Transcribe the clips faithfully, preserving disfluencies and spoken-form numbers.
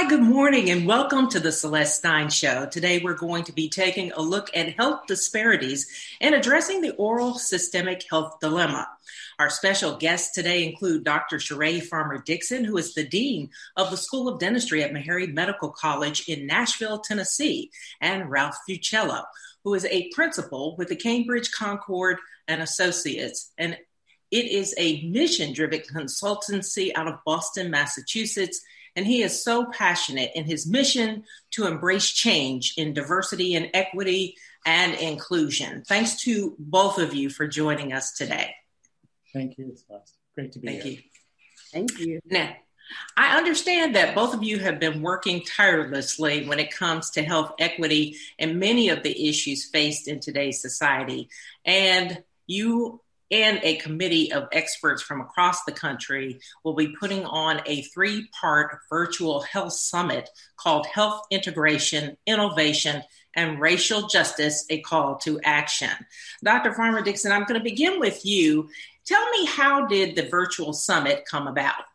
Hi, good morning, and welcome to the Celeste Stein Show. Today, we're going to be taking a look at health disparities and addressing the oral systemic health dilemma. Our special guests today include Doctor Sheree Farmer-Dixon, who is the Dean of the School of Dentistry at Meharry Medical College in Nashville, Tennessee, and Ralph Fuccello, who is a principal with the Cambridge Concord and Associates, and it is a mission-driven consultancy out of Boston, Massachusetts. And he is so passionate in his mission to embrace change in diversity and equity and inclusion. Thanks to both of you for joining us today. Thank you, Celeste. Great to be Thank here. you. Thank you. Now, I understand that both of you have been working tirelessly when it comes to health equity and many of the issues faced in today's society. And you and a committee of experts from across the country will be putting on a three-part virtual health summit called Health Integration, Innovation, and Racial Justice, a Call to Action. Doctor Farmer-Dixon, I'm going to begin with you. Tell me, how did the virtual summit come about?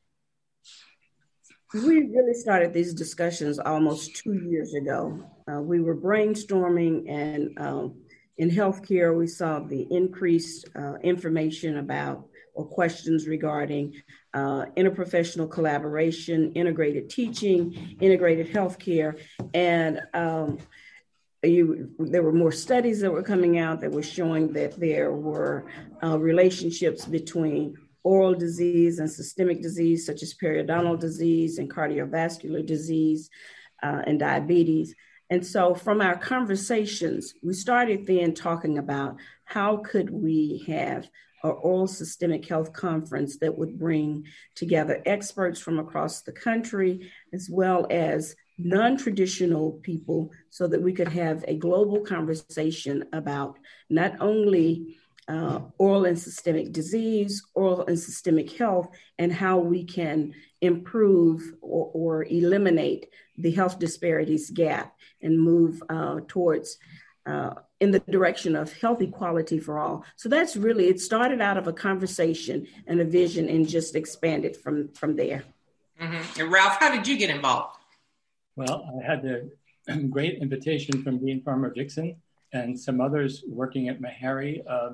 We really started these discussions almost two years ago. Uh, we were brainstorming, and um, in healthcare, we saw the increased uh, information about or questions regarding uh, interprofessional collaboration, integrated teaching, integrated healthcare, and um, you, there were more studies that were coming out that were showing that there were uh, relationships between oral disease and systemic disease, such as periodontal disease and cardiovascular disease uh, and diabetes. And so from our conversations, we started then talking about how could we have an oral systemic health conference that would bring together experts from across the country, as well as non-traditional people, so that we could have a global conversation about not only uh, oral and systemic disease, oral and systemic health, and how we can improve or, or eliminate the health disparities gap and move uh, towards uh, in the direction of health equality for all. So that's really, it started out of a conversation and a vision and just expanded from, from there. Mm-hmm. And Ralph, how did you get involved? Well, I had the great invitation from Dean Farmer-Dixon and some others working at Meharry uh,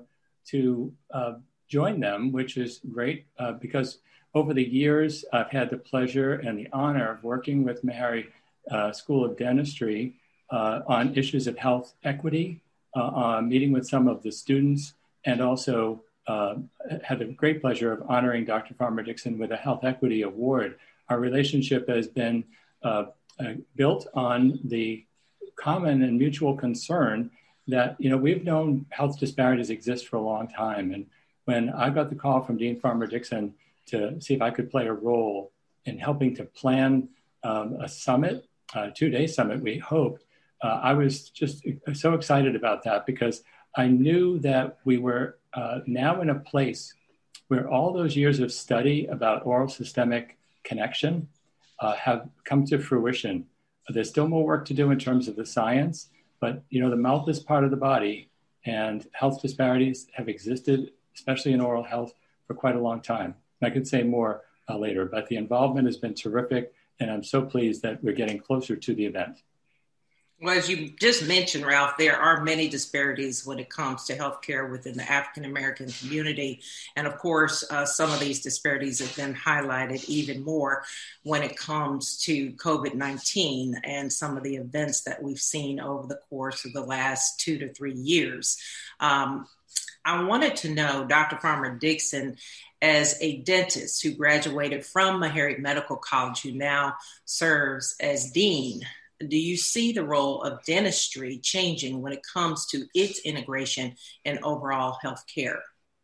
to uh, join them, which is great uh, because over the years, I've had the pleasure and the honor of working with Meharry uh, School of Dentistry uh, on issues of health equity, uh, uh, meeting with some of the students, and also uh, had the great pleasure of honoring Doctor Farmer-Dixon with a Health Equity Award. Our relationship has been uh, uh, built on the common and mutual concern that, you know, we've known health disparities exist for a long time. And when I got the call from Dean Farmer-Dixon to see if I could play a role in helping to plan um, a summit, a two-day summit, we hoped. Uh, I was just so excited about that because I knew that we were uh, now in a place where all those years of study about oral systemic connection uh, have come to fruition. There's still more work to do in terms of the science, but you know, the mouth is part of the body, and health disparities have existed, especially in oral health, for quite a long time. I could say more uh, later, but the involvement has been terrific, and I'm so pleased that we're getting closer to the event. Well, as you just mentioned, Ralph, there are many disparities when it comes to healthcare within the African-American community. And of course, uh, some of these disparities have been highlighted even more when it comes to COVID nineteen and some of the events that we've seen over the course of the last two to three years. Um, I wanted to know, Doctor Farmer-Dixon, as a dentist who graduated from Meharry Medical College, who now serves as dean, do you see the role of dentistry changing when it comes to its integration in overall health care?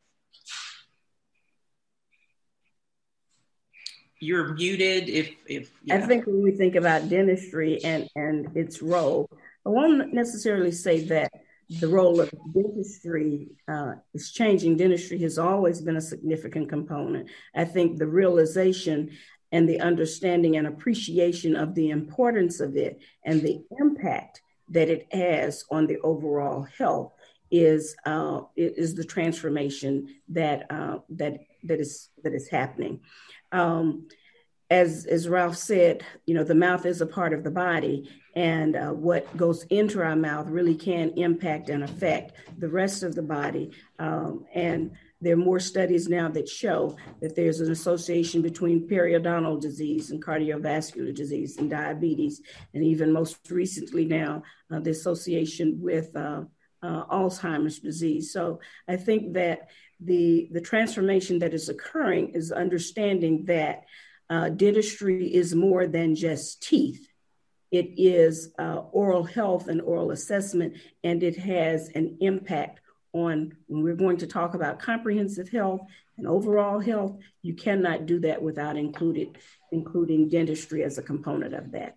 You're muted if... if yeah. I think when we think about dentistry and, and its role, I won't necessarily say that the role of dentistry uh, is changing. Dentistry has always been a significant component. I think the realization and the understanding and appreciation of the importance of it and the impact that it has on the overall health is uh, is the transformation that uh, that that is that is happening. Um, as as Ralph said, you know, the mouth is a part of the body, and uh, what goes into our mouth really can impact and affect the rest of the body. Um, and there are more studies now that show that there's an association between periodontal disease and cardiovascular disease and diabetes, and even most recently now, uh, the association with uh, uh, Alzheimer's disease. So I think that the, the transformation that is occurring is understanding that uh, dentistry is more than just teeth. It is uh, oral health and oral assessment, and it has an impact on, when we're going to talk about comprehensive health and overall health, you cannot do that without included, including dentistry as a component of that.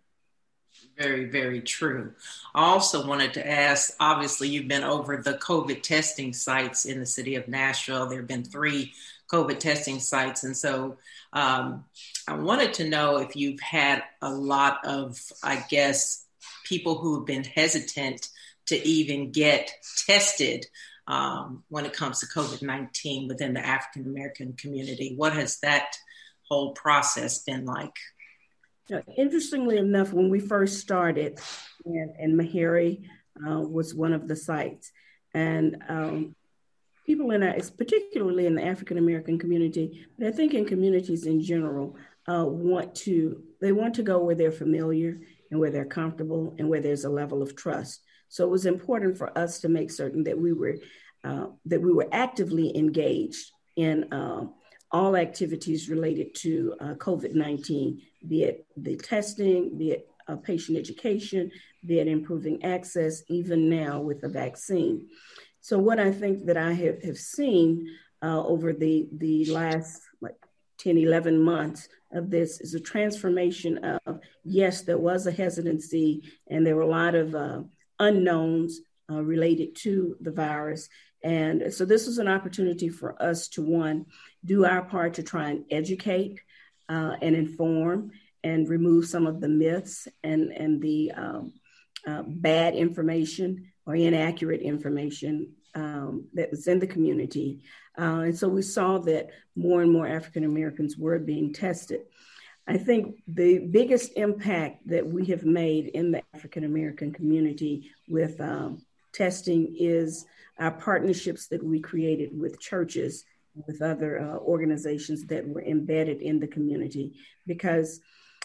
Very, very true. I also wanted to ask, obviously, you've been over the COVID testing sites in the city of Nashville. There have been three COVID testing sites. And so um, I wanted to know if you've had a lot of, I guess, people who have been hesitant to even get tested um, when it comes to COVID nineteen within the African American community. What has that whole process been like? Now, interestingly enough, when we first started, and, and Meharry uh, was one of the sites, and um, people in our, particularly in the African American community, but I think in communities in general, uh, want to they want to go where they're familiar and where they're comfortable and where there's a level of trust. So it was important for us to make certain that we were uh, that we were actively engaged in uh, all activities related to uh, COVID nineteen, be it the testing, be it uh, patient education, be it improving access, even now with the vaccine. So what I think that I have, have seen uh, over the, the last like ten, eleven months of this is a transformation of, yes, there was a hesitancy and there were a lot of uh, unknowns uh, related to the virus. And so this was an opportunity for us to, one, do our part to try and educate uh, and inform and remove some of the myths and, and the um, uh, bad information or inaccurate information um, that was in the community. Uh, and so we saw that more and more African Americans were being tested. I think the biggest impact that we have made in the African American community with um, testing is our partnerships that we created with churches, with other uh, organizations that were embedded in the community, because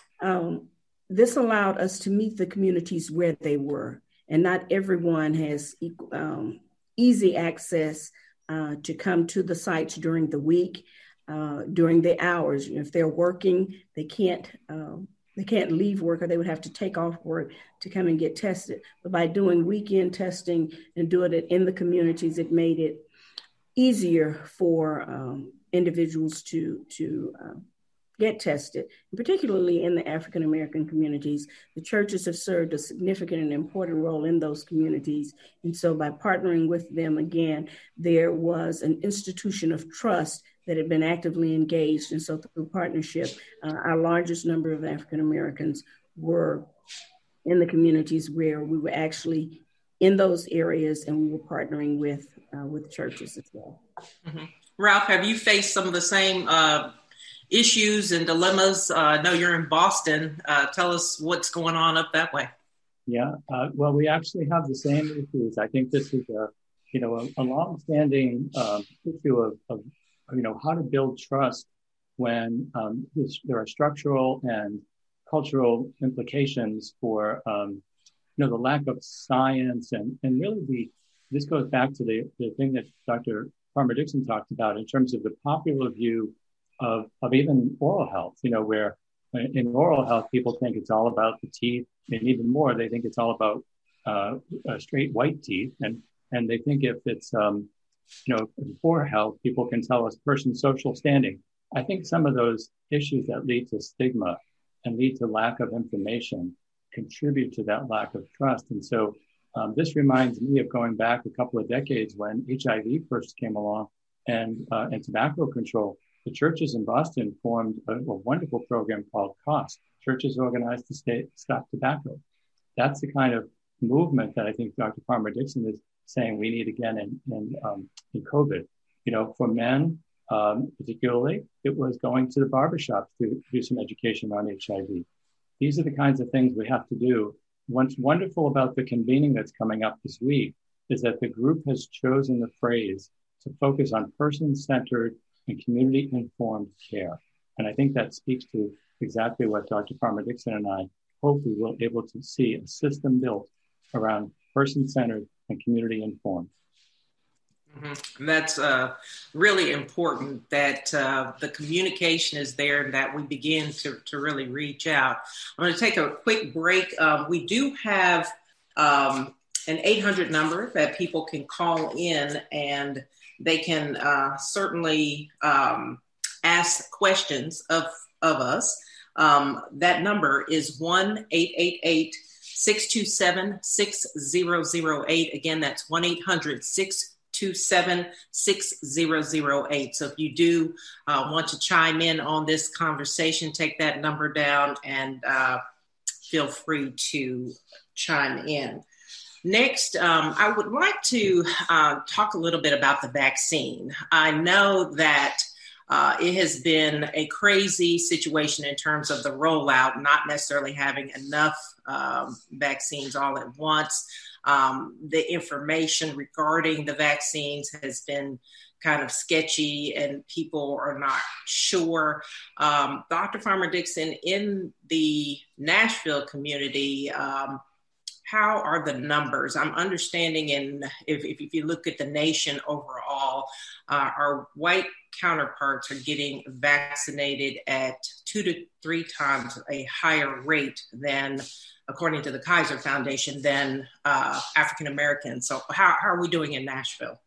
um, this allowed us to meet the communities where they were. And not everyone has equal, um, easy access uh, to come to the sites during the week, uh, during the hours. If they're working, they can't um, they can't leave work, or they would have to take off work to come and get tested. But by doing weekend testing and doing it in the communities, it made it easier for um, individuals to to uh, get tested, and particularly in the African American communities. The churches have served a significant and important role in those communities. And so by partnering with them again, there was an institution of trust that had been actively engaged. And so through partnership, uh, our largest number of African Americans were in the communities where we were actually in those areas, and we were partnering with uh, with churches as well. Mm-hmm. Ralph, have you faced some of the same uh, issues and dilemmas? Uh, I know you're in Boston. Uh, tell us what's going on up that way. Yeah, uh, well, we actually have the same issues. I think this is a, you know, a, a long-standing uh, issue of, of, you know, how to build trust when um, this, there are structural and cultural implications for, um, you know, the lack of science and, and really the, this goes back to the, the thing that Doctor Farmer-Dixon talked about in terms of the popular view of, of even oral health, you know, where in oral health, people think it's all about the teeth, and even more, they think it's all about uh, uh, straight white teeth. And, and they think if it's, um, you know, for health, people can tell us person's social standing. I think some of those issues that lead to stigma and lead to lack of information contribute to that lack of trust. And so um, this reminds me of going back a couple of decades when H I V first came along and, uh, and tobacco control. The churches in Boston formed a, a wonderful program called COST, Churches Organized to Stay, Stop Tobacco. That's the kind of movement that I think Doctor Farmer-Dixon is saying we need again in, in, um, in COVID. You know, for men, Um, particularly, it was going to the barbershop to do some education on H I V. These are the kinds of things we have to do. What's wonderful about the convening that's coming up this week is that the group has chosen the phrase to focus on person-centered and community-informed care. And I think that speaks to exactly what Doctor Farmer-Dixon and I hope we will be able to see a system built around person-centered and community-informed. Mm-hmm. That's uh, really important that uh, the communication is there and that we begin to, to really reach out. I'm going to take a quick break. Um, we do have um, an eight hundred number that people can call in, and they can uh, certainly um, ask questions of, of us. Um, that number is one eight eight eight, six two seven, six zero zero eight. Again, that's one eight hundred, six two seven, six zero zero eight. So if you do uh, want to chime in on this conversation, take that number down and uh, feel free to chime in. Next, um, I would like to uh, talk a little bit about the vaccine. I know that uh, it has been a crazy situation in terms of the rollout, not necessarily having enough um, vaccines all at once. Um, the information regarding the vaccines has been kind of sketchy and people are not sure. Um, Doctor Farmer-Dixon, in the Nashville community, um, how are the numbers? I'm understanding, in if, if you look at the nation overall, uh, our white counterparts are getting vaccinated at two to three times a higher rate than, according to the Kaiser Foundation, than uh, African Americans. So how, how are we doing in Nashville?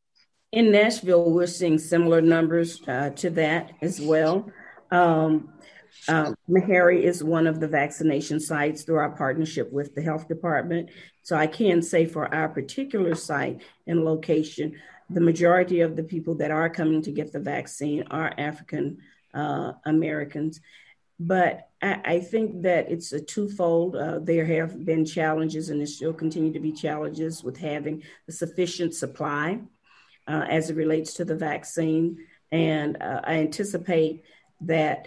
In Nashville, we're seeing similar numbers uh, to that as well. Um, uh, Meharry is one of the vaccination sites through our partnership with the health department. So I can say for our particular site and location, the majority of the people that are coming to get the vaccine are African uh, Americans. But I, I think that it's a twofold. Uh, there have been challenges, and there still continue to be challenges with having a sufficient supply uh, as it relates to the vaccine. And uh, I anticipate that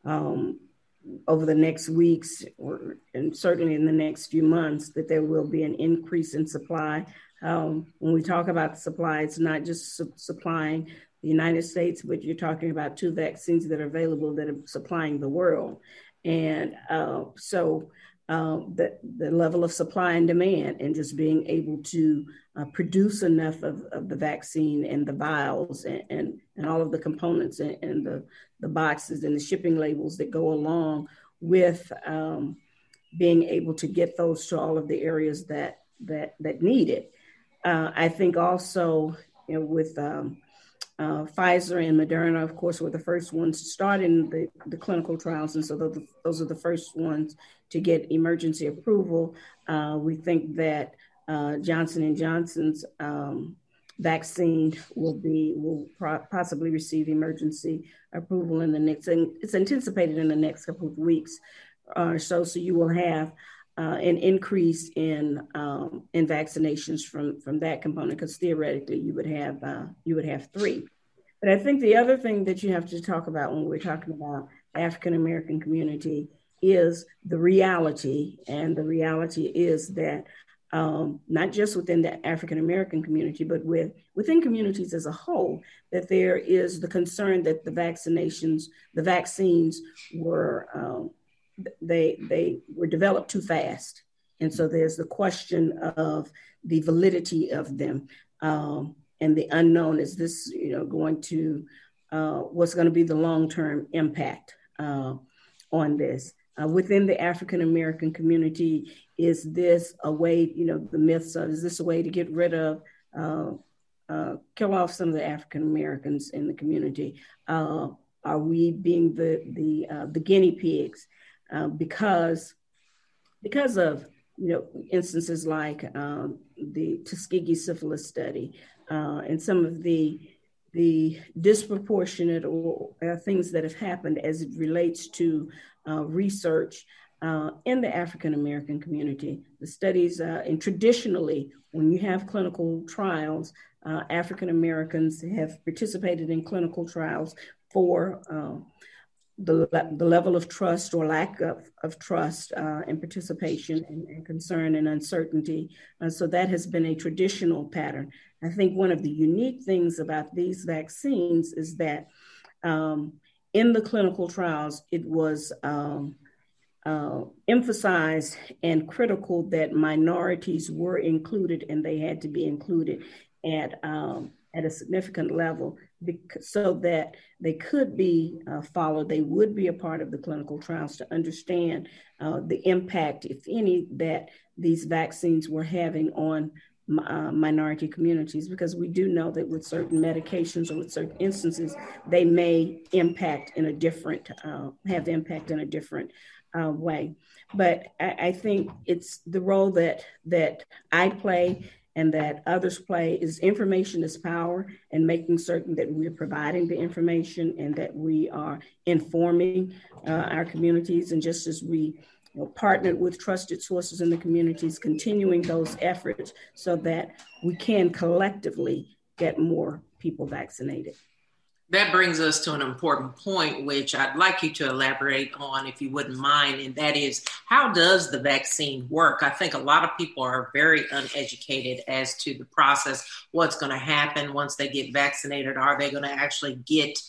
um, over the next weeks, or, and certainly in the next few months, that there will be an increase in supply. Um, when we talk about supply, it's not just su- supplying the United States, but you're talking about two vaccines that are available that are supplying the world. And uh, so uh, the, the level of supply and demand, and just being able to uh, produce enough of, of the vaccine and the vials and, and, and all of the components and, and the, the boxes and the shipping labels that go along with um, being able to get those to all of the areas that, that, that need it. Uh, I think also, you know, with um, Uh, Pfizer and Moderna, of course, were the first ones starting the, the clinical trials. And so those, those are the first ones to get emergency approval. Uh, we think that uh, Johnson and Johnson's um, vaccine will be, will pro- possibly receive emergency approval in the next, and it's anticipated in the next couple of weeks or so. So you will have uh, an increase in um, in vaccinations from from that component, because theoretically you would have uh, you would have three. But I think the other thing that you have to talk about when we're talking about African American community is the reality, and the reality is that um, not just within the African American community, but with within communities as a whole, that there is the concern that the vaccinations, the vaccines were um, they they were developed too fast. And so there's the question of the validity of them um, and the unknown. Is this, you know, going to, uh, what's going to be the long-term impact uh, on this? Uh, within the African American community, is this a way, you know, the myths of, is this a way to get rid of, uh, uh, kill off some of the African Americans in the community? Uh, are we being the, the, uh, the guinea pigs? Uh, because because of, you know, instances like um, the Tuskegee syphilis study uh, and some of the the disproportionate or uh, things that have happened as it relates to uh, research uh, in the African American community. The studies, uh, and traditionally, when you have clinical trials, uh, African Americans have participated in clinical trials for uh, the, the level of trust or lack of, of trust uh, and participation and, and concern and uncertainty. Uh, so that has been a traditional pattern. I think one of the unique things about these vaccines is that um, in the clinical trials, it was um, uh, emphasized and critical that minorities were included, and they had to be included at um, at a significant level because, so that they could be uh, followed. They would be a part of the clinical trials to understand uh, the impact, if any, that these vaccines were having on uh, minority communities, because we do know that with certain medications or with certain instances, they may impact in a different, uh, have impact in a different uh, way. But I, I think it's the role that that I play and that others play is information is power, and making certain that we're providing the information and that we are informing uh, our communities. And just as we you know, partnered with trusted sources in the communities, continuing those efforts so that we can collectively get more people vaccinated. That brings us to an important point, which I'd like you to elaborate on, if you wouldn't mind, and that is, how does the vaccine work? I think a lot of people are very uneducated as to the process, what's going to happen once they get vaccinated. Are they going to actually get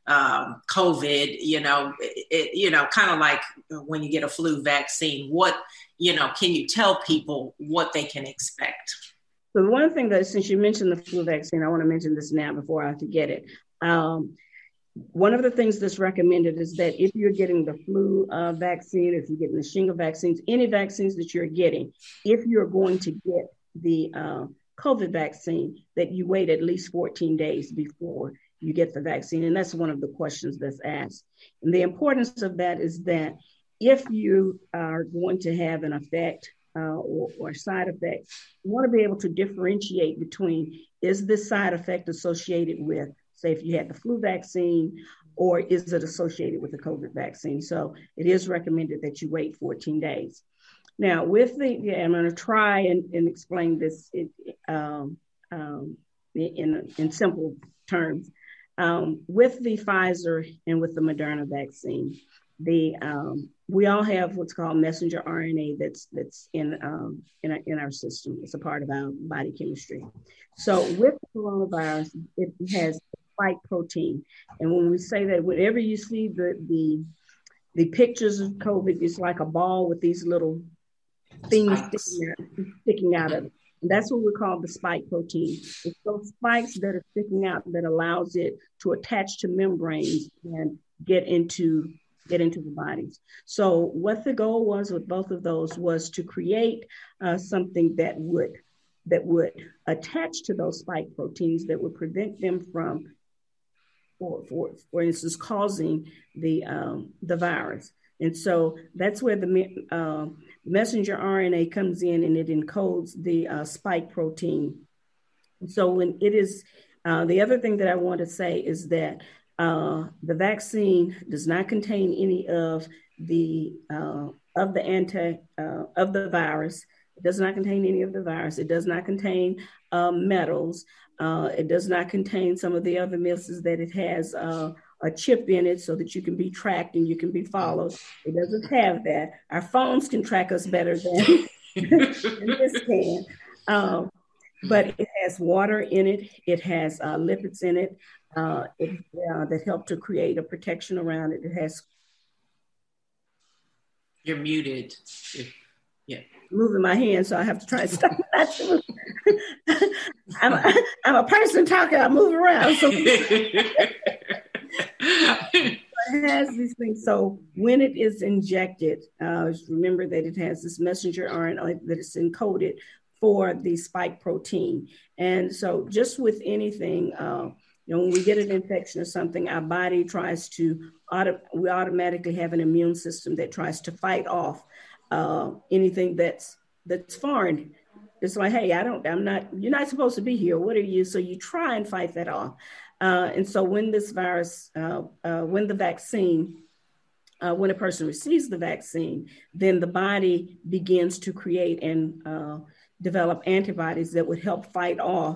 um, COVID? You know, it, you know, kind of like when you get a flu vaccine. What, you know, can you tell people what they can expect? So one thing that, since you mentioned the flu vaccine, I want to mention this now before I forget it. Um, one of the things that's recommended is that if you're getting the flu uh, vaccine, if you're getting the shingles vaccines, any vaccines that you're getting, if you're going to get the uh, COVID vaccine, that you wait at least fourteen days before you get the vaccine. And that's one of the questions that's asked. And the importance of that is that if you are going to have an effect uh, or, or side effect, you want to be able to differentiate between, is this side effect associated with, say, if you had the flu vaccine, or is it associated with the COVID vaccine? So it is recommended that you wait fourteen days. Now, with the, yeah, I'm going to try and, and explain this in, um, um, in, in simple terms. Um, with the Pfizer and with the Moderna vaccine, the um, we all have what's called messenger R N A that's that's in um, in, our, in our system. It's a part of our body chemistry. So with the coronavirus, it has spike protein, and when we say that, whenever you see the the the pictures of COVID, it's like a ball with these little things sticking out, sticking out of it. And that's what we call the spike protein. It's those spikes that are sticking out that allows it to attach to membranes and get into get into the bodies. So what the goal was with both of those was to create uh, something that would that would attach to those spike proteins that would prevent them from, for for, for instance, causing the um, the virus. And so that's where the uh, messenger R N A comes in, and it encodes the uh, spike protein. So when it is, uh, the other thing that I want to say is that uh, the vaccine does not contain any of the uh, of the anti uh, of the virus. It does not contain any of the virus. It does not contain um, metals. Uh, it does not contain some of the other misses that it has. Uh, a chip in it so that you can be tracked and you can be followed. It doesn't have that. Our phones can track us better than, than this can. Um, but it has water in it. It has uh, lipids in it, uh, it uh, that help to create a protection around it. It has. You're muted. Yeah. Moving my hand, so I have to try to stop. I'm, a, I'm a person talking. I move around. So. It has these things. So when it is injected, uh, remember that it has this messenger R N A that is encoded for the spike protein. And so just with anything, uh, you know, when we get an infection or something, our body tries to, auto- we automatically have an immune system that tries to fight off uh, anything that's that's foreign. It's like, hey, I don't, I'm not, you're not supposed to be here. What are you? So you try and fight that off. Uh, and so when this virus, uh, uh, when the vaccine, uh, when a person receives the vaccine, then the body begins to create and uh, develop antibodies that would help fight off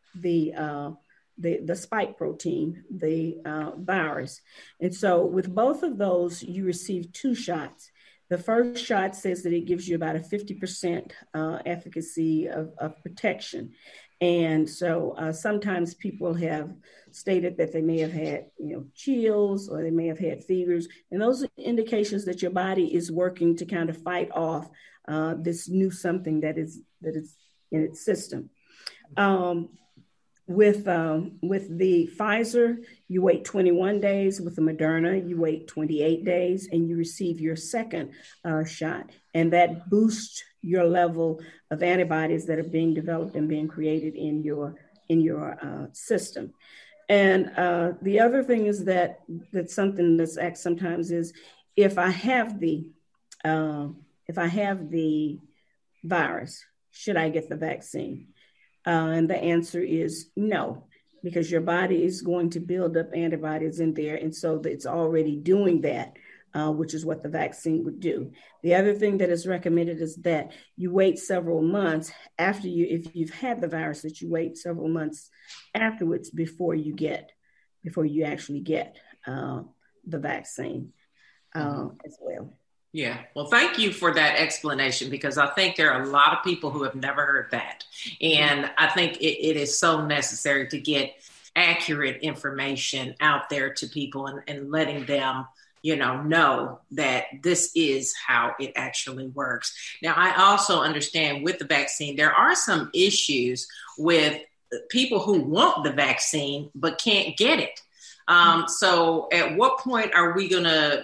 the uh, the the spike protein, the uh, virus. And so with both of those, you receive two shots. The first shot says that it gives you about a fifty percent uh, efficacy of, of protection. And so uh, sometimes people have stated that they may have had, you know, chills, or they may have had fevers. And those are indications that your body is working to kind of fight off uh, this new something that is that is in its system. Um, With um, with the Pfizer, you wait twenty-one days. With the Moderna, you wait twenty-eight days, and you receive your second uh, shot. And that boosts your level of antibodies that are being developed and being created in your in your uh, system. And uh, the other thing is that that something that's asked sometimes is, if I have the uh, if I have the virus, should I get the vaccine? Uh, and the answer is no, because your body is going to build up antibodies in there. And so it's already doing that, uh, which is what the vaccine would do. The other thing that is recommended is that you wait several months after you, if you've had the virus, that you wait several months afterwards before you get, before you actually get uh, the vaccine uh, as well. Yeah. Well, thank you for that explanation, because I think there are a lot of people who have never heard that. And I think it, it is so necessary to get accurate information out there to people, and, and letting them, you know, know that this is how it actually works. Now, I also understand with the vaccine, there are some issues with people who want the vaccine but can't get it. Um, so at what point are we going to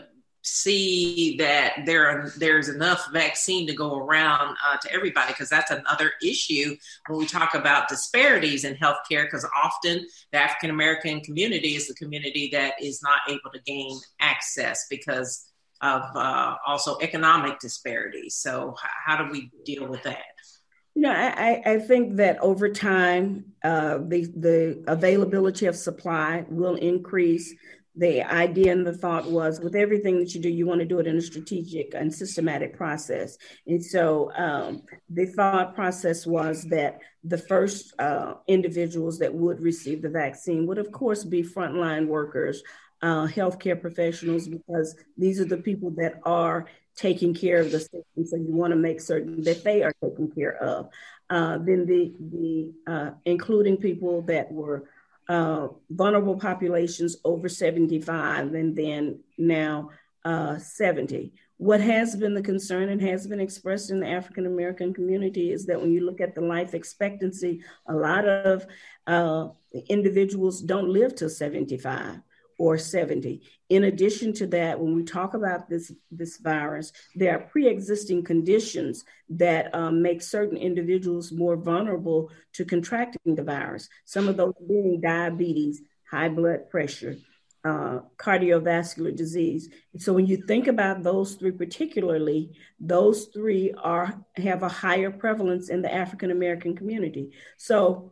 see that there are, there's enough vaccine to go around uh, to everybody? Because that's another issue when we talk about disparities in healthcare, because often the African American community is the community that is not able to gain access because of uh, also economic disparities. So h- how do we deal with that? You know, I, I think that over time, uh, the, the availability of supply will increase. The idea and the thought was, with everything that you do, you want to do it in a strategic and systematic process. And so um, the thought process was that the first uh, individuals that would receive the vaccine would, of course, be frontline workers, uh, healthcare professionals, because these are the people that are taking care of the system. So you want to make certain that they are taken care of. Uh, then the, the uh, including people that were Uh, vulnerable populations over seventy-five, and then now uh, seventy. What has been the concern and has been expressed in the African American community is that when you look at the life expectancy, a lot of uh, individuals don't live till seventy-five or seventy. In addition to that, when we talk about this, this virus, there are pre-existing conditions that um, make certain individuals more vulnerable to contracting the virus. Some of those being diabetes, high blood pressure, uh, cardiovascular disease. And so when you think about those three particularly, those three are have a higher prevalence in the African American community. So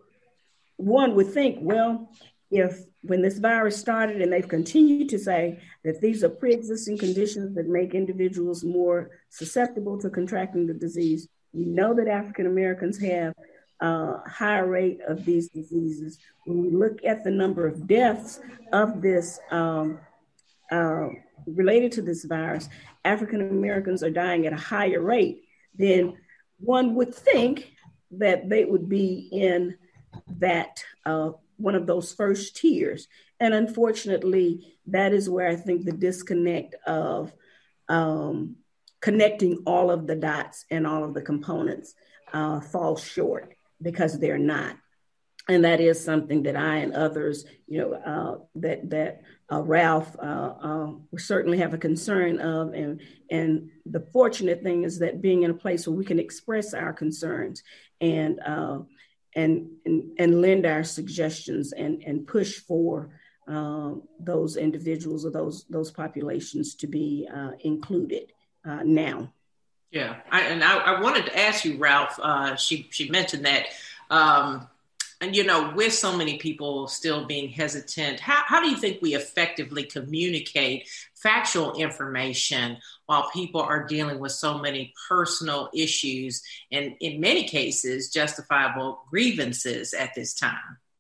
one would think, well, if when this virus started and they've continued to say that these are pre-existing conditions that make individuals more susceptible to contracting the disease, we know that African Americans have a higher rate of these diseases. When we look at the number of deaths of this um, uh, related to this virus, African Americans are dying at a higher rate, then one would think that they would be in that uh, one of those first tiers. And unfortunately, that is where I think the disconnect of um, connecting all of the dots and all of the components uh, falls short, because they're not. And that is something that I and others, you know, uh, that that uh, Ralph uh, uh, certainly have a concern of. And, and the fortunate thing is that being in a place where we can express our concerns and uh, And, and and lend our suggestions and, and push for uh, those individuals or those those populations to be uh, included uh, now. Yeah, I, and I, I wanted to ask you, Ralph. Uh, she she mentioned that, um, and you know, with so many people still being hesitant, how how do you think we effectively communicate factual information while people are dealing with so many personal issues and, in many cases, justifiable grievances at this time?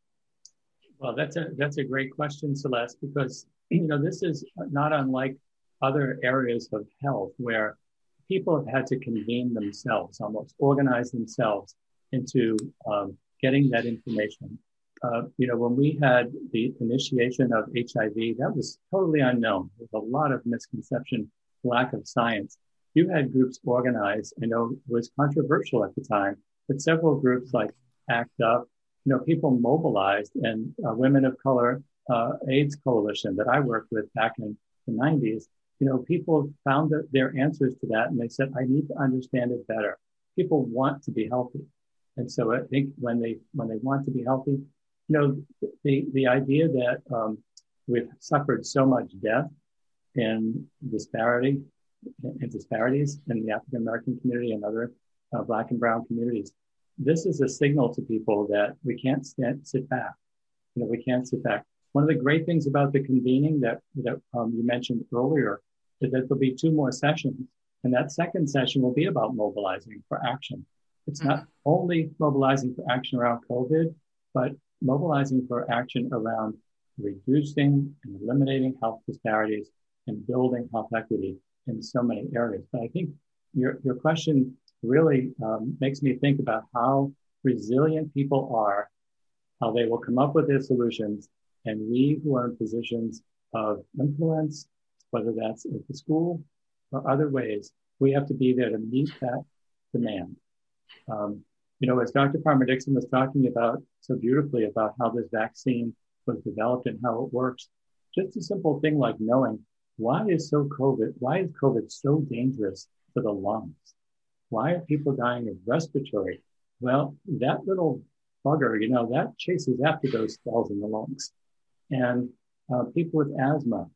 Well, that's a that's a great question, Celeste, because you know this is not unlike other areas of health where people have had to convene themselves, almost organize themselves into um, getting that information. Uh, you know, when we had the initiation of H I V, that was totally unknown. There was a lot of misconception, lack of science. You had groups organized. I know it was controversial at the time, but several groups like ACT UP, you know, people mobilized, and uh, Women of Color uh, AIDS Coalition that I worked with back in the nineties, you know, people found that their answers to that, and they said, I need to understand it better. People want to be healthy. And so I think when they when they want to be healthy, you know, the, the idea that um, we've suffered so much death and disparity and disparities in the African American community and other uh, Black and Brown communities, this is a signal to people that we can't stand, sit back. You know, we can't sit back. One of the great things about the convening that that um, you mentioned earlier is that there'll be two more sessions, and that second session will be about mobilizing for action. It's mm-hmm. not only mobilizing for action around COVID, but mobilizing for action around reducing and eliminating health disparities and building health equity in so many areas. But I think your your question really um, makes me think about how resilient people are, how they will come up with their solutions, and we who are in positions of influence, whether that's at the school or other ways, we have to be there to meet that demand. Um, you know, as Doctor Palmer-Dickson was talking about so beautifully about how this vaccine was developed and how it works, just a simple thing like knowing why is so COVID, why is COVID so dangerous to the lungs? Why are people dying of respiratory? Well, that little bugger, you know, that chases after those cells in the lungs. And uh, people with asthma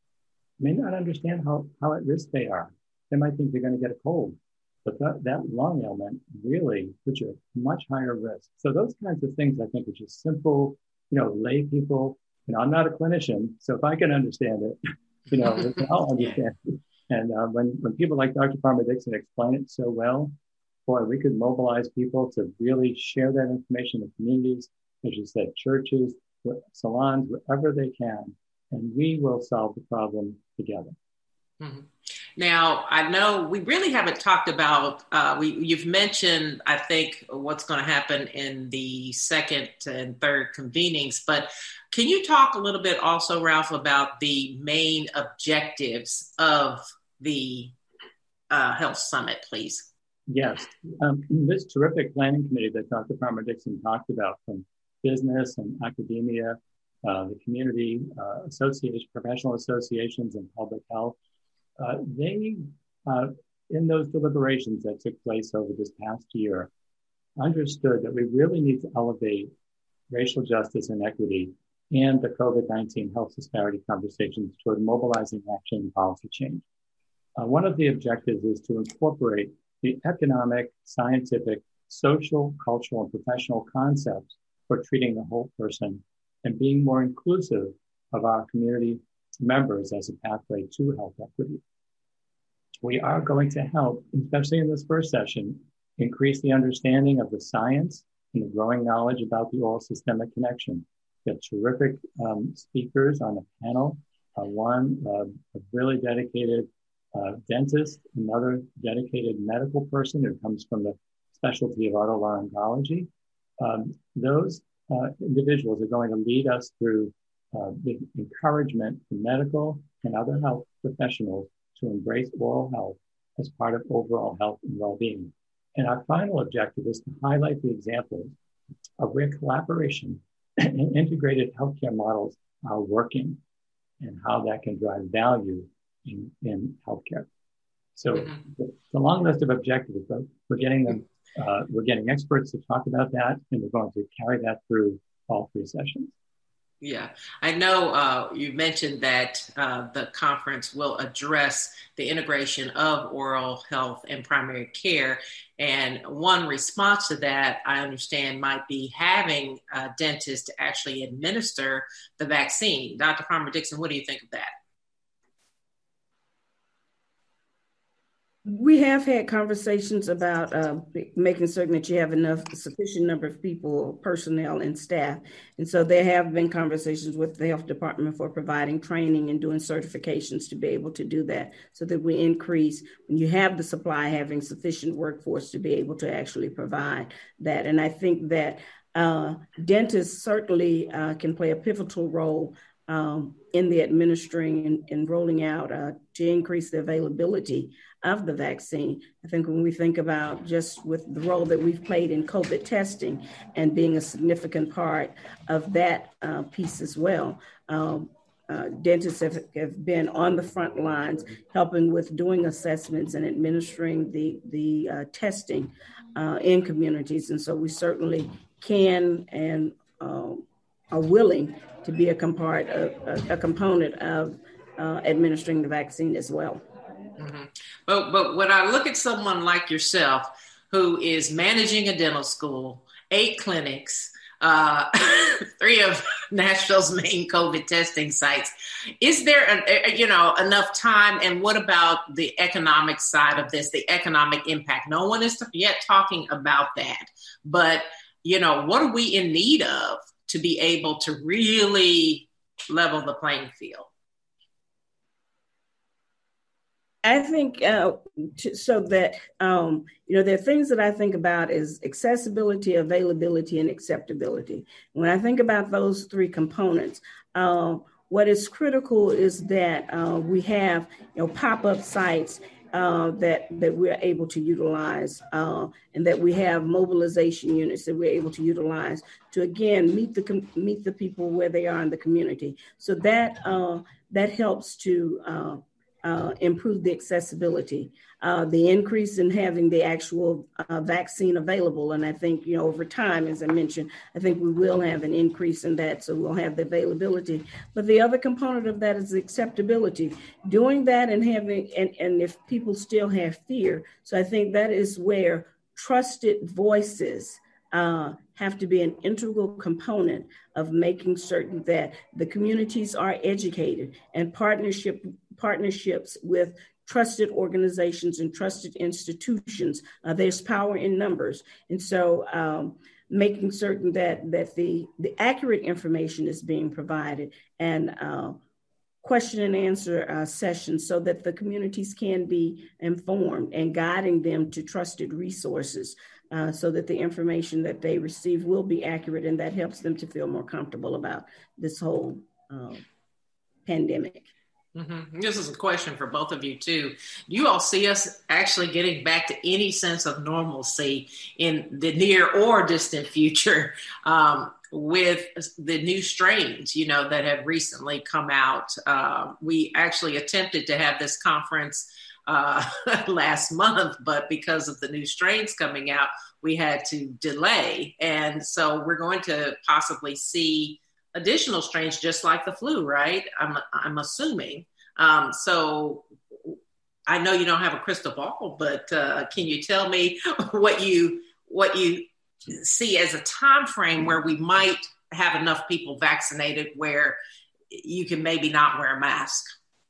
may not understand how, how at risk they are. They might think they're going to get a cold, but that, that lung ailment really puts you at much higher risk. So those kinds of things, I think, are just simple, you know, lay people. You know, I'm not a clinician, so if I can understand it, you know, we can all understand it. And uh, when, when people like Doctor Palmer-Dickson explain it so well, boy, we could mobilize people to really share that information in communities, as you said, churches, salons, wherever they can, and we will solve the problem together. Mm-hmm. Now, I know we really haven't talked about, uh, we you've mentioned, I think, what's going to happen in the second and third convenings, but can you talk a little bit also, Ralph, about the main objectives of the uh, Health Summit, please? Yes. Um, this terrific planning committee that Doctor Palmer-Dickson talked about, from business and academia, uh, the community, uh, association, professional associations, and public health, uh, they, uh, in those deliberations that took place over this past year, understood that we really need to elevate racial justice and equity and the COVID nineteen health disparity conversations toward mobilizing action and policy change. Uh, one of the objectives is to incorporate the economic, scientific, social, cultural, and professional concepts for treating the whole person and being more inclusive of our community members as a pathway to health equity. We are going to help, especially in this first session, increase the understanding of the science and the growing knowledge about the oral systemic connection. We have terrific um, speakers on the panel. Uh, one, uh, a really dedicated uh, dentist, another dedicated medical person who comes from the specialty of otolaryngology. Um, those uh, individuals are going to lead us through uh, the encouragement for medical and other health professionals to embrace oral health as part of overall health and well-being. And our final objective is to highlight the examples of where collaboration and integrated healthcare models are working and how that can drive value in, in healthcare. So mm-hmm. it's a long list of objectives, but we're getting them, uh, we're getting experts to talk about that, and we're going to carry that through all three sessions. Yeah, I know uh, you mentioned that uh, the conference will address the integration of oral health and primary care. And one response to that, I understand, might be having a dentist to actually administer the vaccine. Doctor Palmer-Dickson, what do you think of that? We have had conversations about uh, making certain that you have enough, sufficient number of people, personnel, and staff. And so there have been conversations with the health department for providing training and doing certifications to be able to do that, so that we increase, when you have the supply, having sufficient workforce to be able to actually provide that. And I think that uh, dentists certainly uh, can play a pivotal role um, in the administering and, and rolling out uh, to increase the availability of the vaccine. I think when we think about just with the role that we've played in COVID testing and being a significant part of that uh, piece as well, um, uh, dentists have, have been on the front lines helping with doing assessments and administering the, the uh, testing uh, in communities. And so we certainly can and uh, are willing to be a, compart, a, a component of uh, administering the vaccine as well. Mm-hmm. But but when I look at someone like yourself, who is managing a dental school, eight clinics, uh, three of Nashville's main COVID testing sites, is there a, you know enough time? And what about the economic side of this, the economic impact? No one is yet talking about that, but you know what are we in need of to be able to really level the playing field? I think uh, to, so that, um, you know, there are things that I think about is accessibility, availability, and acceptability. When I think about those three components, uh, what is critical is that uh, we have, you know, pop-up sites uh, that, that we're able to utilize uh, and that we have mobilization units that we're able to utilize to, again, meet the, meet the people where they are in the community. So that, uh, that helps to uh, Uh, improve the accessibility, uh, the increase in having the actual uh, vaccine available. And I think, you know, over time, as I mentioned, I think we will have an increase in that. So we'll have the availability. But the other component of that is the acceptability, doing that and having, and, and if people still have fear. So I think that is where trusted voices Uh, have to be an integral component of making certain that the communities are educated, and partnership partnerships with trusted organizations and trusted institutions. Uh, there's power in numbers. And so um, making certain that that the, the accurate information is being provided, and uh, question and answer uh, sessions so that the communities can be informed, and guiding them to trusted resources uh, so that the information that they receive will be accurate, and that helps them to feel more comfortable about this whole uh, pandemic. Mm-hmm. This is a question for both of you too. Do you all see us actually getting back to any sense of normalcy in the near or distant future um, with the new strains, you know, that have recently come out? Uh, we actually attempted to have this conference uh, last month, but because of the new strains coming out, we had to delay. And so we're going to possibly see additional strains, just like the flu, right? I'm I'm assuming. Um, so I know you don't have a crystal ball, but uh, can you tell me what you what you see as a time frame where we might have enough people vaccinated where you can maybe not wear a mask?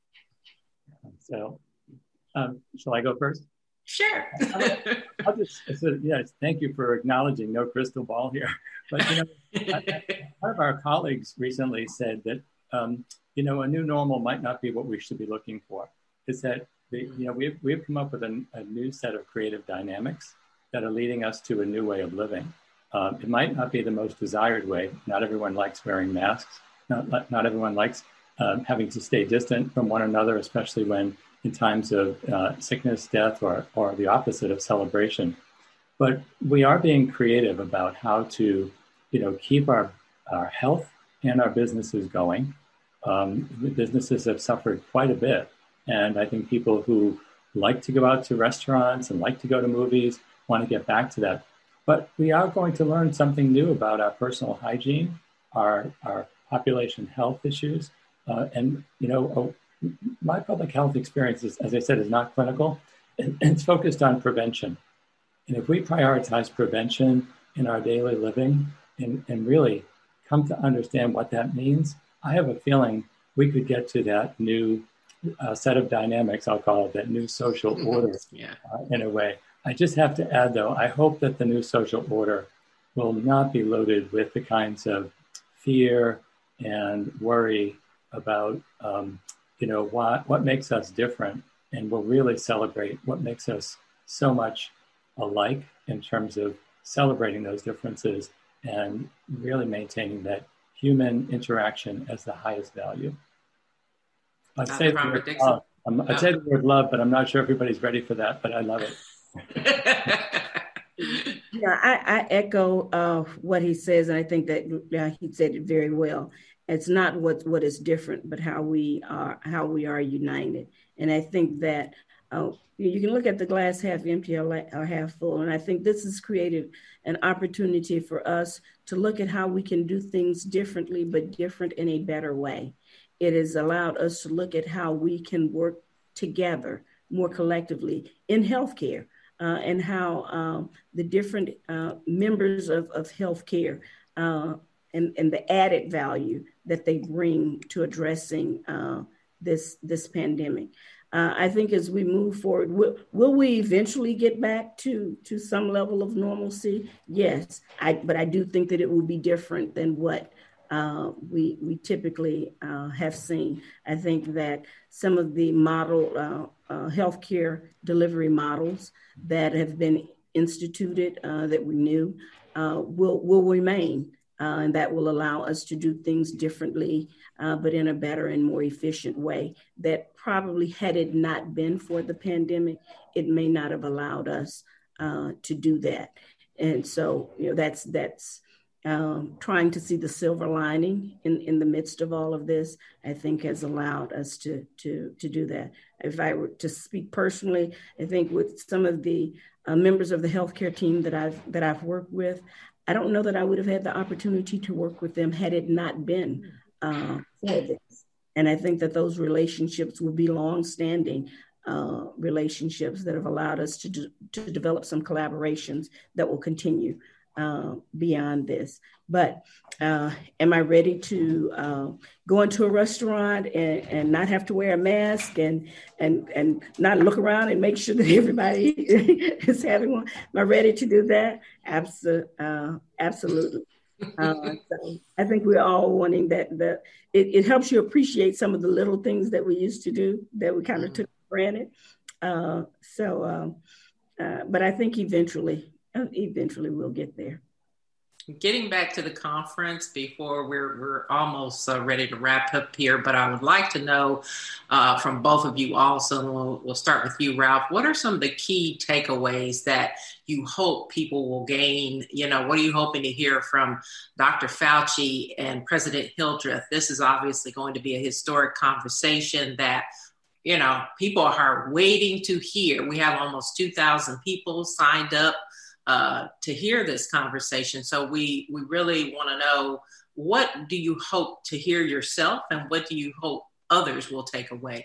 So, um, shall I go first? Sure. I'll, I'll just, so, yes, thank you for acknowledging no crystal ball here. But, you know, one of our colleagues recently said that, um, you know, a new normal might not be what we should be looking for. Is that, the, you know, we've, we've come up with a, a new set of creative dynamics that are leading us to a new way of living. Um, it might not be the most desired way. Not everyone likes wearing masks. Not, not everyone likes um, having to stay distant from one another, especially when in times of uh, sickness, death, or, or the opposite of celebration. But we are being creative about how to, you know, keep our, our health and our businesses going. Um, the businesses have suffered quite a bit. And I think people who like to go out to restaurants and like to go to movies want to get back to that. But we are going to learn something new about our personal hygiene, our, our population health issues. Uh, and, you know, my public health experience, is, as I said, is not clinical. It's focused on prevention. And if we prioritize prevention in our daily living and, and really come to understand what that means, I have a feeling we could get to that new uh, set of dynamics, I'll call it, that new social order yeah. uh, in a way. I just have to add, though, I hope that the new social order will not be loaded with the kinds of fear and worry about, um, you know, what, what makes us different, and will really celebrate what makes us so much alike in terms of celebrating those differences and really maintaining that human interaction as the highest value. I'd say, the word love. I'd oh. say the word love, but I'm not sure everybody's ready for that, but I love it. Yeah, I, I echo uh, what he says, and I think that uh, he said it very well. It's not what what is different, but how we are how we are united. And I think that uh, you can look at the glass half empty or half full, and I think this has created an opportunity for us to look at how we can do things differently, but different in a better way. It has allowed us to look at how we can work together more collectively in healthcare. Uh, and how um, the different uh, members of, of healthcare uh, and, and the added value that they bring to addressing uh, this this pandemic. Uh, I think as we move forward, will, will we eventually get back to, to some level of normalcy? Yes, I, but I do think that it will be different than what uh, we we typically uh, have seen. I think that some of the model uh, uh, healthcare delivery models that have been instituted uh, that we knew uh, will will remain, uh, and that will allow us to do things differently, uh, but in a better and more efficient way. That probably, had it not been for the pandemic, it may not have allowed us uh, to do that. And so, you know, that's that's. Um, trying to see the silver lining in, in the midst of all of this, I think has allowed us to, to, to do that. If I were to speak personally, I think with some of the uh, members of the healthcare team that I've, that I've worked with, I don't know that I would have had the opportunity to work with them had it not been uh, for this. And I think that those relationships will be longstanding uh, relationships that have allowed us to, do, to develop some collaborations that will continue Uh, beyond this. But uh, am I ready to uh, go into a restaurant and, and not have to wear a mask and and and not look around and make sure that everybody is having one? Am I ready to do that? Absol- uh, absolutely. Uh, so I think we're all wanting that. that it, it helps you appreciate some of the little things that we used to do that we kind of took for granted. Uh, so, um, uh, but I think eventually, eventually we'll get there. Getting back to the conference before we're we're almost uh, ready to wrap up here, but I would like to know uh, from both of you also, and we'll, we'll start with you, Ralph, what are some of the key takeaways that you hope people will gain? You know, what are you hoping to hear from Doctor Fauci and President Hildreth? This is obviously going to be a historic conversation that, you know, people are waiting to hear. We have almost two thousand people signed up Uh, to hear this conversation. So we, we really want to know, what do you hope to hear yourself, and what do you hope others will take away?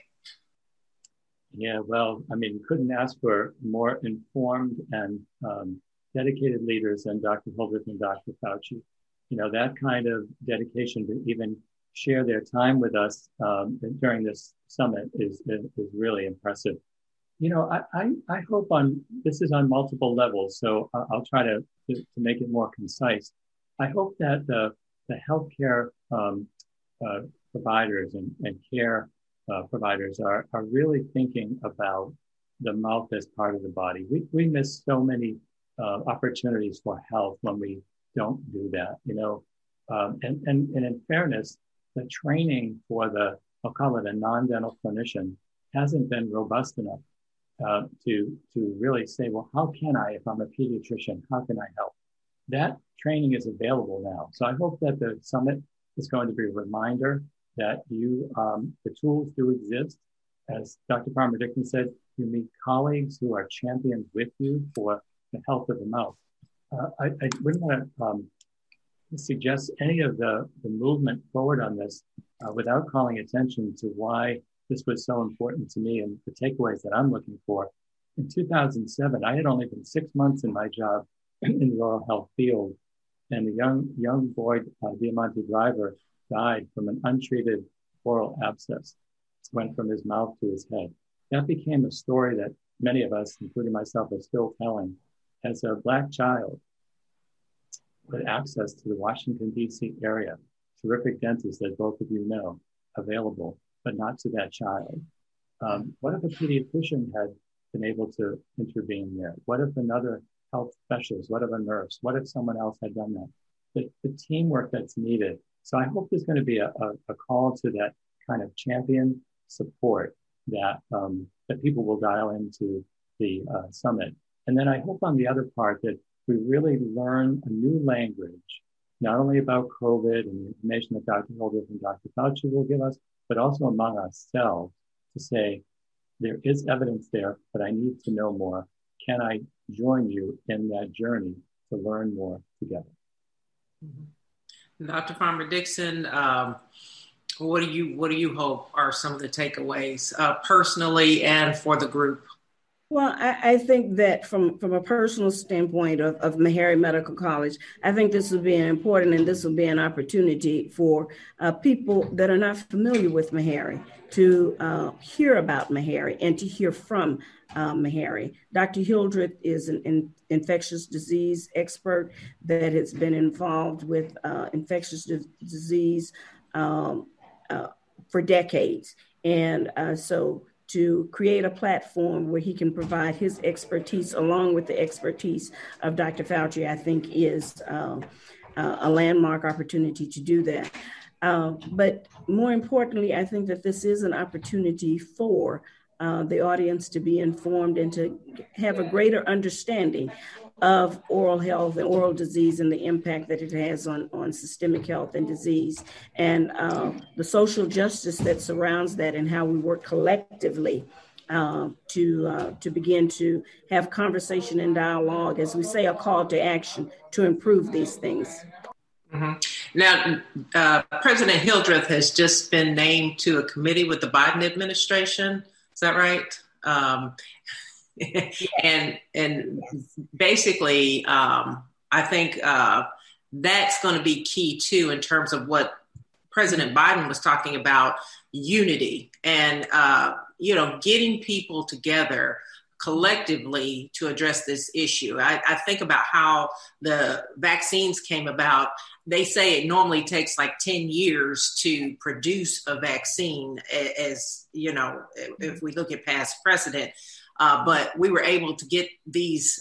Yeah, well, I mean, couldn't ask for more informed and um, dedicated leaders than Doctor Hildreth and Doctor Fauci. You know, that kind of dedication to even share their time with us um, during this summit is, is really impressive. You know, I, I, I hope on, this is on multiple levels, so I'll try to, to, to make it more concise. I hope that the, the healthcare um, uh, providers and, and care uh, providers are, are really thinking about the mouth as part of the body. We, we miss so many uh, opportunities for health when we don't do that, you know. Um, and, and, and in fairness, the training for the, I'll call it a non-dental clinician, hasn't been robust enough. Uh, to to really say, well, how can I, if I'm a pediatrician, how can I help? That training is available now. So I hope that the summit is going to be a reminder that you, um, the tools do exist. As Doctor Palmer-Dickson said, you meet colleagues who are champions with you for the health of the mouth. Uh, I, I wouldn't want to um, suggest any of the, the movement forward on this uh, without calling attention to why this was so important to me and the takeaways that I'm looking for. In two thousand seven, I had only been six months in my job in the oral health field, and a young young boy, uh, Diamante Driver, died from an untreated oral abscess. went from his mouth to his head. That became a story that many of us, including myself, are still telling. As a Black child with access to the Washington, D C area, terrific dentists, as both of you know, available, but not to that child. Um, what if a pediatrician had been able to intervene there? What if another health specialist, what if a nurse, what if someone else had done that? The, the teamwork that's needed. So I hope there's going to be a, a, a call to that kind of champion support that um, that people will dial into the uh, summit. And then I hope on the other part that we really learn a new language, not only about COVID and the information that Doctor Hildreth and Doctor Fauci will give us, but also among ourselves to say, there is evidence there, but I need to know more. Can I join you in that journey to learn more together? Mm-hmm. Doctor Farmer-Dixon, um, what do you what do you hope are some of the takeaways uh, personally and for the group? Well, I, I think that from, from a personal standpoint of, of Meharry Medical College, I think this will be an important and this will be an opportunity for uh, people that are not familiar with Meharry to uh, hear about Meharry and to hear from uh, Meharry. Doctor Hildreth is an in, infectious disease expert that has been involved with uh, infectious di- disease um, uh, for decades. And uh, so to create a platform where he can provide his expertise along with the expertise of Doctor Fauci, I think is uh, uh, a landmark opportunity to do that. Uh, but more importantly, I think that this is an opportunity for uh, the audience to be informed and to have a greater understanding of oral health and oral disease and the impact that it has on, on systemic health and disease, and uh, the social justice that surrounds that, and how we work collectively uh, to uh, to begin to have conversation and dialogue, as we say, a call to action to improve these things. Mm-hmm. Now, uh, President Hildreth has just been named to a committee with the Biden administration. Is that right? Um, and and basically, um, I think uh, that's going to be key too in terms of what President Biden was talking about, unity and uh, you know, getting people together collectively to address this issue. I, I think about how the vaccines came about. They say it normally takes like ten years to produce a vaccine, as you know, if we look at past precedent. Uh, but we were able to get these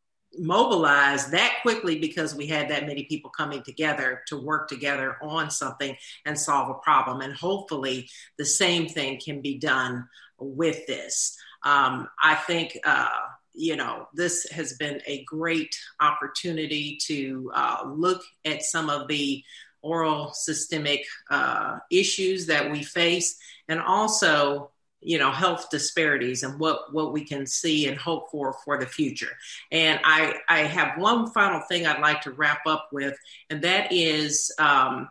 mobilized that quickly because we had that many people coming together to work together on something and solve a problem. And hopefully the same thing can be done with this. Um, I think, uh, you know, this has been a great opportunity to uh, look at some of the oral systemic uh, issues that we face, and also, you know, health disparities and what, what we can see and hope for for the future. And I, I have one final thing I'd like to wrap up with, and that is, um,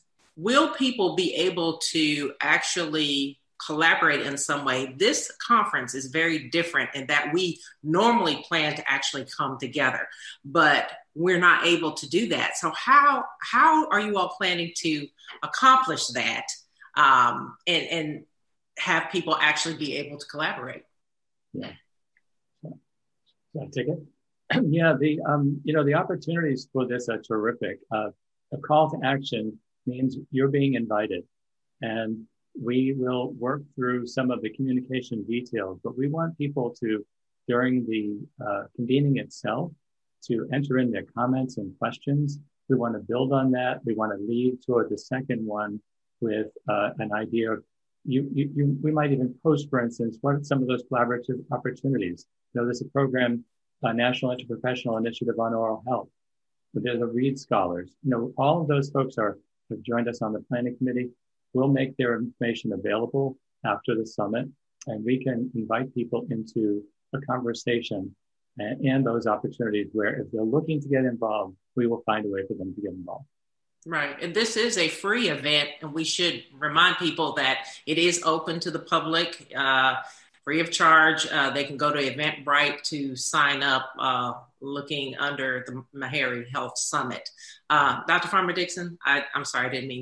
will people be able to actually collaborate in some way? This conference is very different in that we normally plan to actually come together, but we're not able to do that. So how, how are you all planning to accomplish that um, and, and have people actually be able to collaborate? Yeah. So, so I take it. yeah. The um, you know, the opportunities for this are terrific. Uh, a call to action means you're being invited, and we will work through some of the communication details. But we want people to, during the uh, convening itself, to enter in their comments and questions. We want to build on that. We want to lead toward the second one with uh, an idea of You, you, you, we might even post, for instance, what are some of those collaborative opportunities? You know, there's a program, a National Interprofessional Initiative on Oral Health. There's the Reed Scholars. You know, all of those folks are have joined us on the planning committee. We'll make their information available after the summit, and we can invite people into a conversation and, and those opportunities where if they're looking to get involved, we will find a way for them to get involved. Right. And this is a free event, and we should remind people that it is open to the public, uh, free of charge. Uh, they can go to Eventbrite to sign up, uh, looking under the Meharry Health Summit. Uh, Doctor Farmer-Dixon, I, I'm sorry, I didn't mean to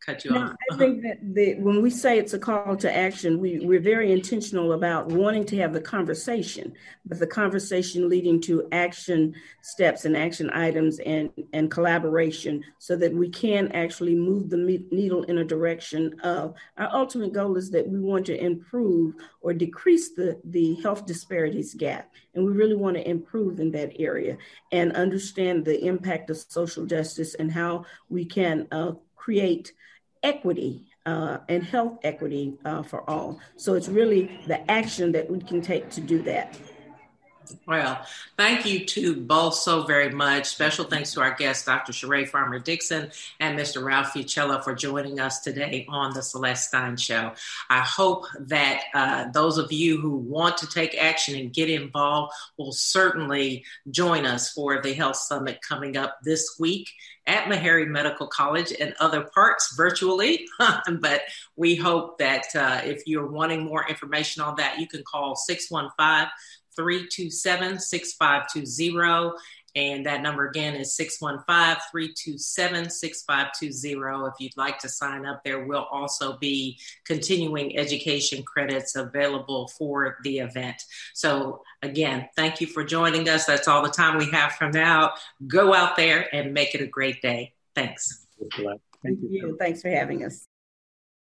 cut you no, off. I think that the, when we say it's a call to action, we, we're very intentional about wanting to have the conversation, but the conversation leading to action steps and action items and, and collaboration so that we can actually move the needle in a direction of our ultimate goal is that we want to improve or decrease the, the health disparities gap. And we really want to improve in that area and understand the impact of social justice and how we can uh, create equity uh, and health equity uh, for all. So it's really the action that we can take to do that. Well, thank you to both so very much. Special thanks to our guests, Doctor Sheree Farmer-Dixon and Mister Ralph Fucella, for joining us today on the Celeste Stein Show. I hope that uh, those of you who want to take action and get involved will certainly join us for the Health Summit coming up this week at Meharry Medical College and other parts virtually. But we hope that uh, if you're wanting more information on that, you can call six one five, three two seven, six five two zero. And that number again is six one five, three two seven, six five two zero. If you'd like to sign up, there will also be continuing education credits available for the event. So again, thank you for joining us. That's all the time we have for now. Go out there and make it a great day. Thanks. Thank you. Thanks for having us.